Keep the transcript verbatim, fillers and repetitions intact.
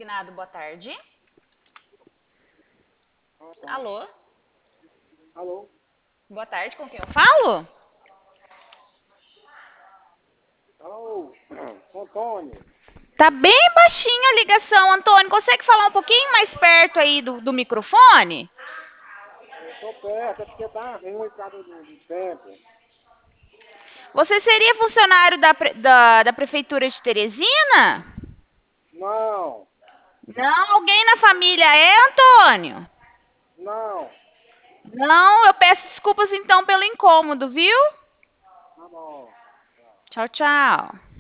consignado, boa tarde. Alô? Alô? Boa tarde, com quem eu falo? Alô? Antônio? Tá bem baixinha a ligação, Antônio. Consegue falar um pouquinho mais perto aí do, do microfone? Eu tô perto, é porque tá ruim por causa do, do tempo. Você seria funcionário da, pre- da, da Prefeitura de Teresina? Não, Não, alguém na família é, Antônio? não. Não, eu peço desculpas então pelo incômodo, viu? Tá bom. Tchau, tchau.